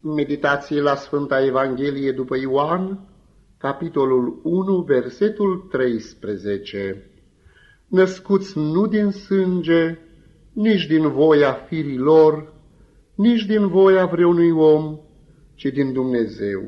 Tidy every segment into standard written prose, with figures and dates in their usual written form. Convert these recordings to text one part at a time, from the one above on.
Meditații la Sfânta Evanghelie după Ioan, capitolul 1, versetul 13. Născuți nu din sânge, nici din voia firilor, nici din voia vreunui om, ci din Dumnezeu.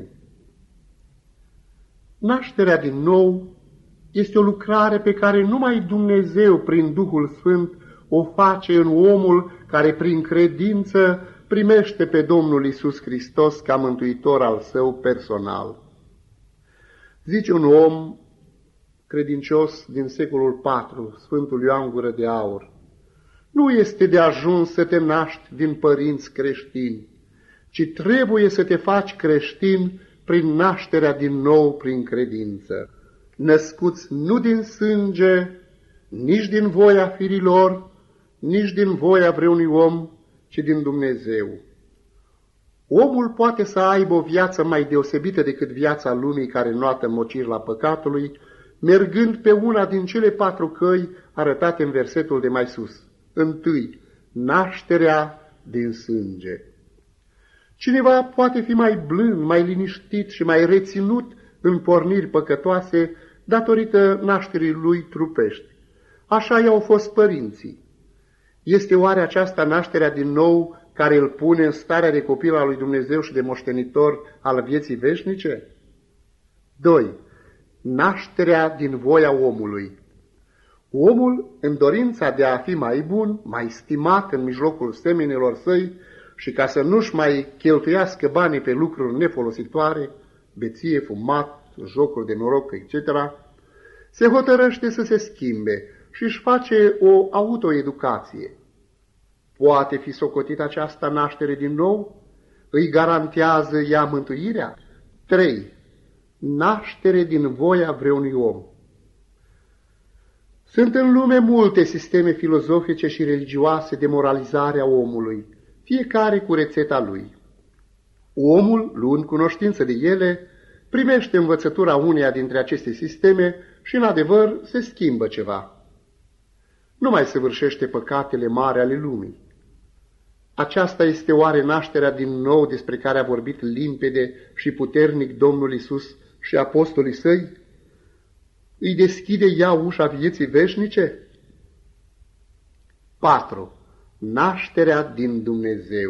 Nașterea din nou este o lucrare pe care numai Dumnezeu, prin Duhul Sfânt, o face în omul care, prin credință, primește pe Domnul Iisus Hristos ca mântuitor al său personal. Zice un om credincios din secolul IV, Sfântul Ioan Gură de Aur: nu este de ajuns să te naști din părinți creștini, ci trebuie să te faci creștin prin nașterea din nou prin credință. Născuți nu din sânge, nici din voia firilor, nici din voia vreunui om, ci din Dumnezeu. Omul poate să aibă o viață mai deosebită decât viața lumii care înoată mocirla păcatului, mergând pe una din cele 4 căi arătate în versetul de mai sus. Întâi, nașterea din sânge. Cineva poate fi mai blând, mai liniștit și mai reținut în porniri păcătoase datorită nașterii lui trupești. Așa i-au fost părinții. Este oare aceasta nașterea din nou care îl pune în starea de copil al lui Dumnezeu și de moștenitor al vieții veșnice? 2. Nașterea din voia omului. Omul, în dorința de a fi mai bun, mai stimat în mijlocul semenilor săi și ca să nu-și mai cheltuiască banii pe lucruri nefolositoare, beție, fumat, jocuri de noroc, etc., se hotărăște să se schimbe și își face o autoeducație. Poate fi socotită această naștere din nou? Îi garantează ea mântuirea? 3. Naștere din voia vreunui om. Sunt în lume multe sisteme filozofice și religioase de moralizare a omului, fiecare cu rețeta lui. Omul, luând cunoștință de ele, primește învățătura uneia dintre aceste sisteme și, în adevăr, se schimbă ceva. Nu mai săvârșește păcatele mari ale lumii. Aceasta este oare nașterea din nou despre care a vorbit limpede și puternic Domnul Iisus și apostolii săi? Îi deschide ea ușa vieții veșnice? 4. Nașterea din Dumnezeu.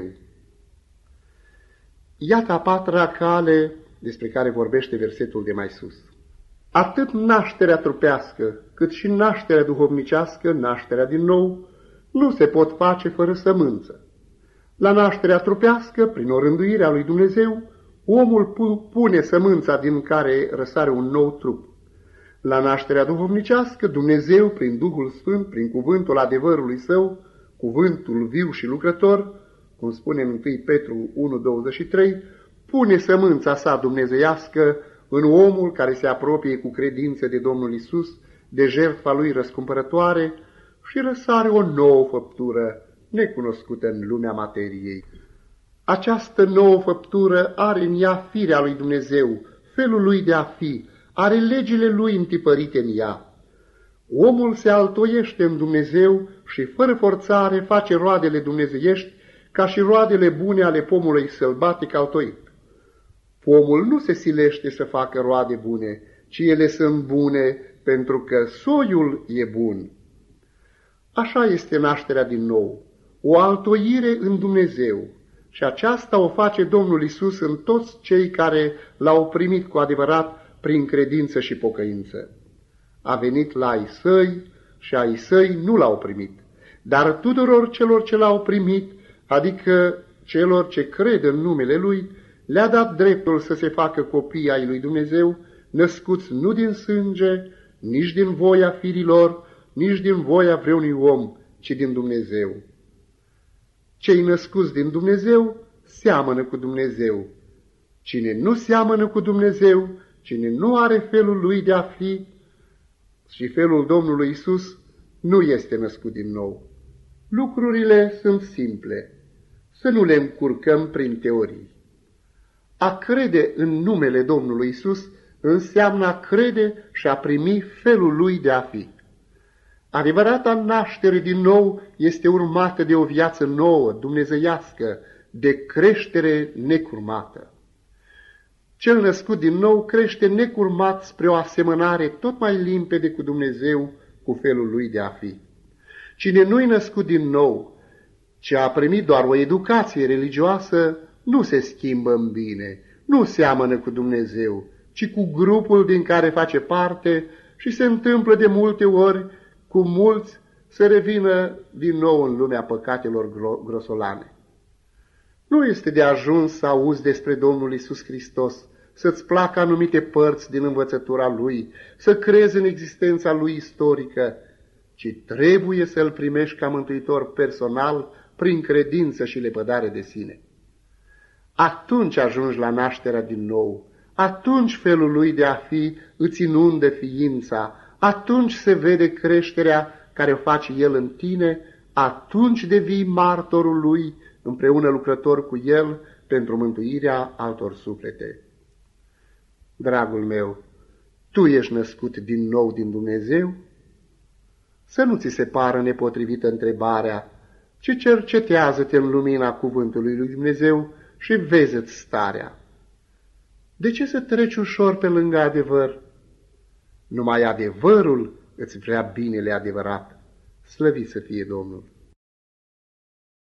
Iată a 4-a cale despre care vorbește versetul de mai sus. Atât nașterea trupească, cât și nașterea duhovnicească, nașterea din nou, nu se pot face fără sămânță. La nașterea trupească, prin o rânduire a lui Dumnezeu, omul pune sămânța din care răsare un nou trup. La nașterea duhovnicească, Dumnezeu, prin Duhul Sfânt, prin cuvântul adevărului său, cuvântul viu și lucrător, cum spune în 1 Petru 1,23, pune sămânța sa dumnezeiască în omul care se apropie cu credință de Domnul Iisus, de jertfa lui răscumpărătoare, și răsare o nouă făptură necunoscută în lumea materiei. Această nouă făptură are în ea firea lui Dumnezeu, felul lui de a fi, are legile lui întipărite în ea. Omul se altoiește în Dumnezeu și fără forțare face roadele dumnezeiești ca și roadele bune ale pomului sălbatic altoit. Pomul nu se silește să facă roade bune, ci ele sunt bune pentru că soiul e bun. Așa este nașterea din nou, o altoire în Dumnezeu, și aceasta o face Domnul Iisus în toți cei care l-au primit cu adevărat prin credință și pocăință. A venit la ai săi și ai săi nu l-au primit, dar tuturor celor ce l-au primit, adică celor ce cred în numele Lui, le-a dat dreptul să se facă copii ai lui Dumnezeu, născuți nu din sânge, nici din voia firilor, nici din voia vreunui om, ci din Dumnezeu. Cei născuți din Dumnezeu seamănă cu Dumnezeu. Cine nu seamănă cu Dumnezeu, cine nu are felul lui de a fi și felul Domnului Iisus, nu este născut din nou. Lucrurile sunt simple. Să nu le încurcăm prin teorii. A crede în numele Domnului Iisus înseamnă a crede și a primi felul lui de a fi. Adevărata naștere din nou este urmată de o viață nouă, dumnezeiască, de creștere necurmată. Cel născut din nou crește necurmat spre o asemănare tot mai limpede cu Dumnezeu, cu felul lui de a fi. Cine nu-i născut din nou, ci a primit doar o educație religioasă, nu se schimbă în bine, nu seamănă cu Dumnezeu, ci cu grupul din care face parte și se întâmplă de multe ori cu mulți să revină din nou în lumea păcatelor grosolane. Nu este de ajuns să auzi despre Domnul Iisus Hristos, să-ți placă anumite părți din învățătura Lui, să crezi în existența Lui istorică, ci trebuie să-L primești ca mântuitor personal prin credință și lepădare de sine. Atunci ajungi la nașterea din nou, atunci felul Lui de a fi îți inundă ființa, atunci se vede creșterea care o face El în tine, atunci devii martorul Lui, împreună lucrător cu El pentru mântuirea altor suflete. Dragul meu, tu ești născut din nou din Dumnezeu? Să nu ți se pară nepotrivită întrebarea, ci cercetează-te în lumina cuvântului lui Dumnezeu și vezi-ți starea. De ce să treci ușor pe lângă adevăr? Numai adevărul îți vrea binele adevărat. Slăvit să fie Domnul!